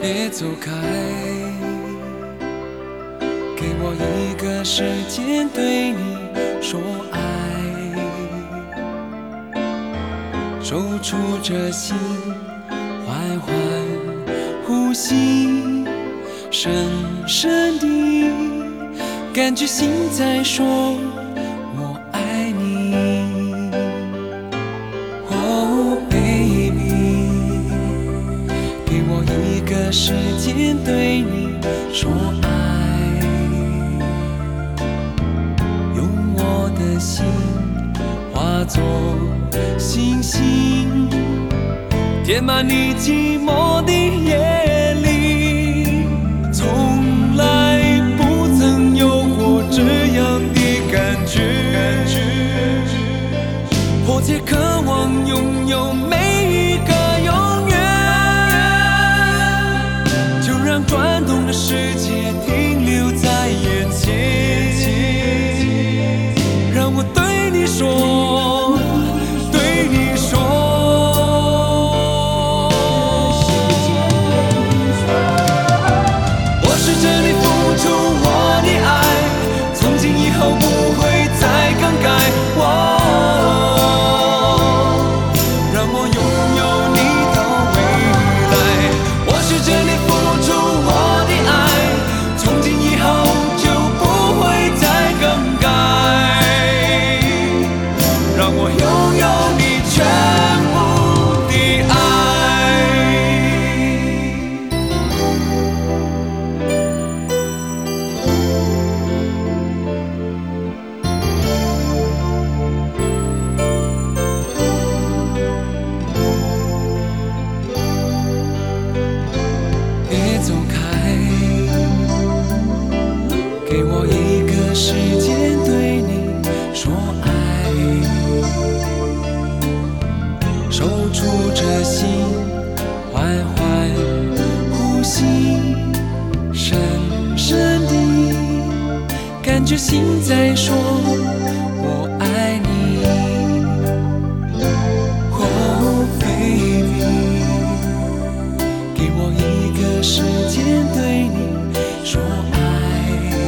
别走开，给我一个时间对你说爱，守住这心，缓缓呼吸，深深地感觉心在说我爱你。Oh baby， 给我一个时间对你说爱，用我的心化作星星，填满你寂寞的夜里，从来不曾有过这样的感觉，迫切渴望拥有每一个永远，就让转动的世界停留在眼前，让我对你说，对你说，我试着你付出我的爱，从今以后不会再更改。让我拥有你到未来。我试着你付出我的爱，从今以后就不会再更改。让我拥有你全部的爱。别走开，给我一个时间对你说爱，守住这心，缓缓呼吸，深深地感觉心在说我爱你。Oh baby， 给我一个时间对你说爱，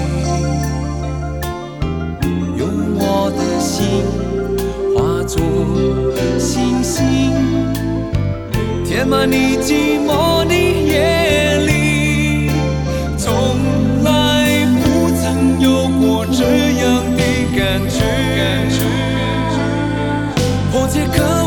用我的心化作星星，填满你寂寞的夜里，从来不曾有过这样的感觉，迫切渴